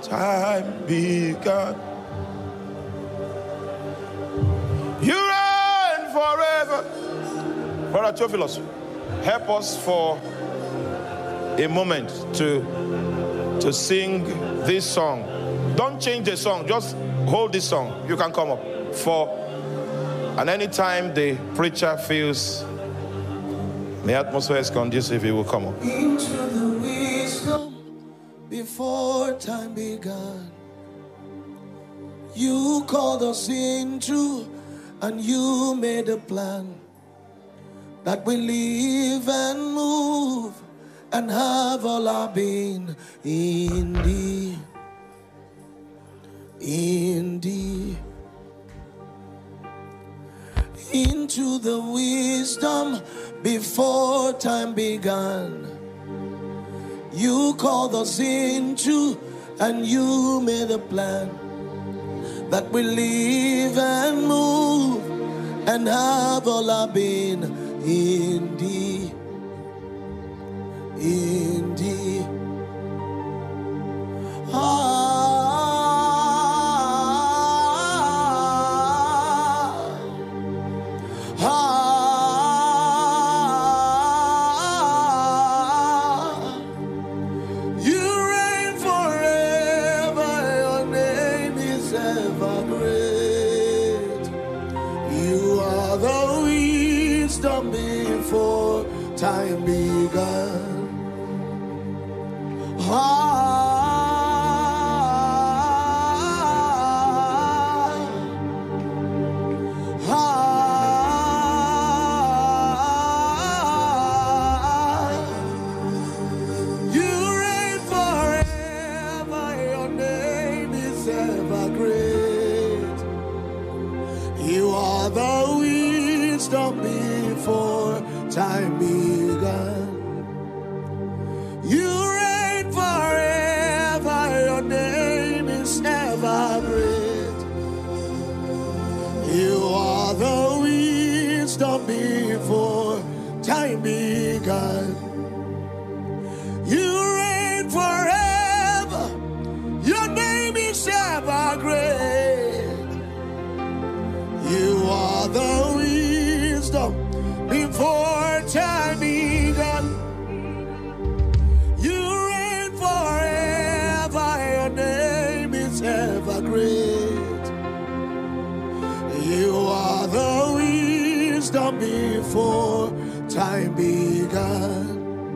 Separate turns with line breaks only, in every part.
time begun. You reign forever. Brother Theophilus, help us for a moment to sing this song. Don't change the song, just hold this song. You can come up. And anytime the preacher feels the atmosphere is conducive, he will come up.
Into the wisdom before time began. You called us into, and you made a plan that we live and move and have all our being in thee. In thee. Into the wisdom before time began. You called us into, and you made a plan that we live and move and have all our being in thee. In thee. Before time began. You reign forever, your name is ever great. You are the wisdom before time began. You reign forever, your name is ever great. You are the wisdom before time began. You reign forever, your name is ever great. You are the wisdom before time began. You reign forever, your name is ever great. You are the wisdom before time began.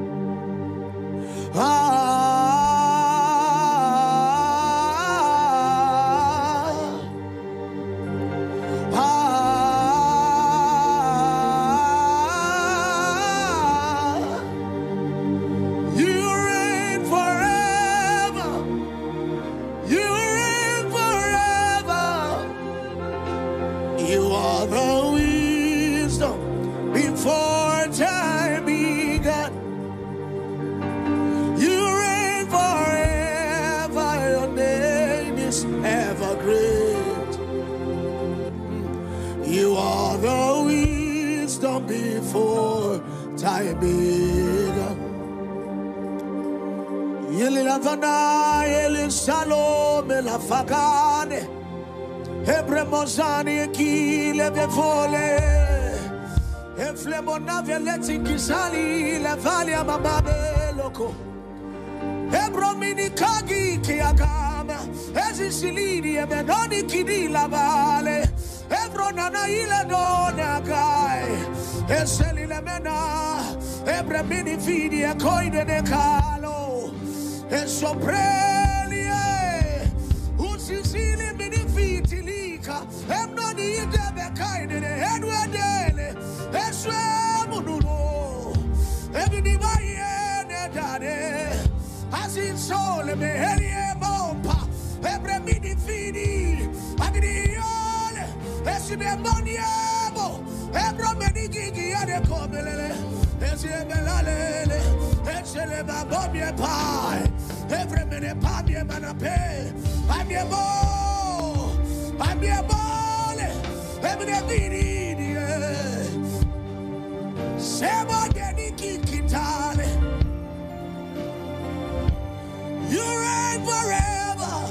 Before time began. Yelavana, Elishalom, Elafagane, Hebremozani, Kile Bevole, Eflemona Veleti Kisali, Lavalia Mamabe Loco, Hebromini Kagi Kiagama, Ezisilini, Menoni Kidi Lavale, Hebronana Ila Dona Guy. Eseli lemena, ebre mini vidi e coide de calo, e soprelie, usisili mini viti lica, emno di debe caide de edwedele, e suemununo, e vidi vaiene dade, asin sole me helie mompa, ebre mini vidi, agriole, e si me moniemo. Ebro menigigi ade komelele, ezebelalele, ezeleba bomie pai, evre mene pamie manape, amie mole, emne vinidie, sebo deniki kitale. You reign forever,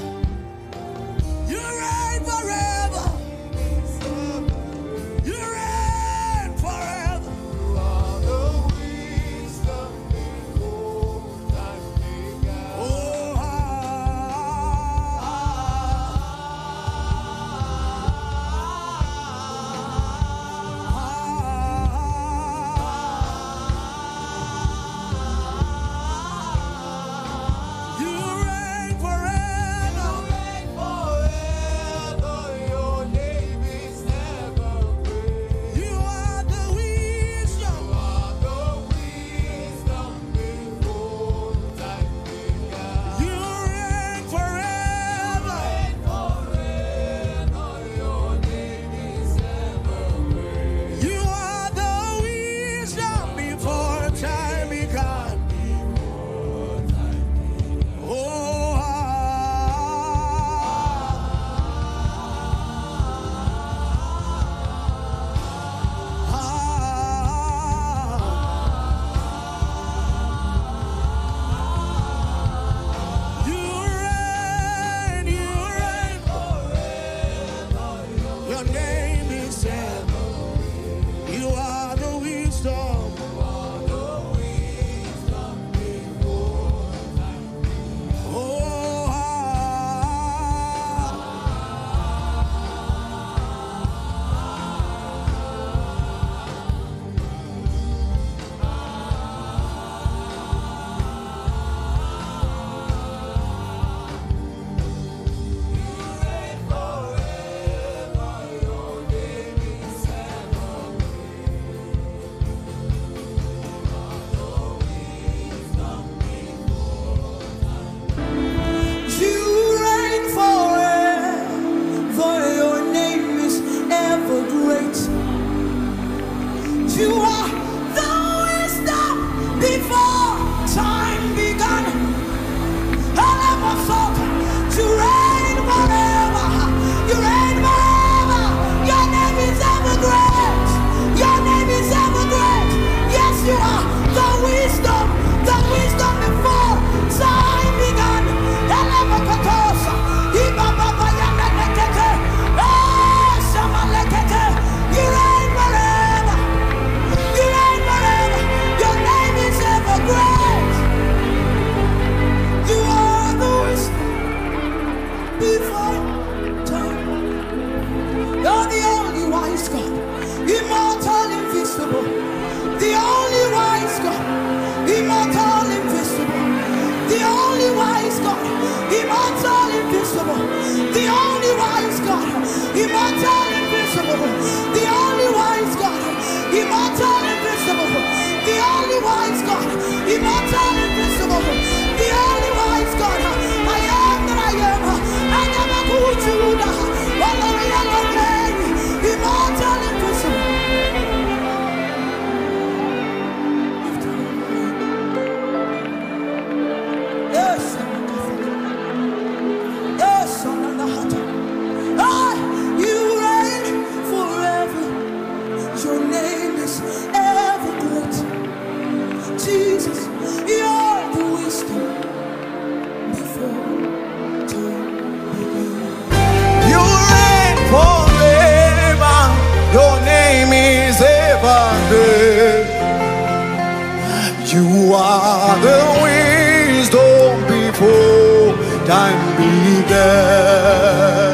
the wisdom before time began.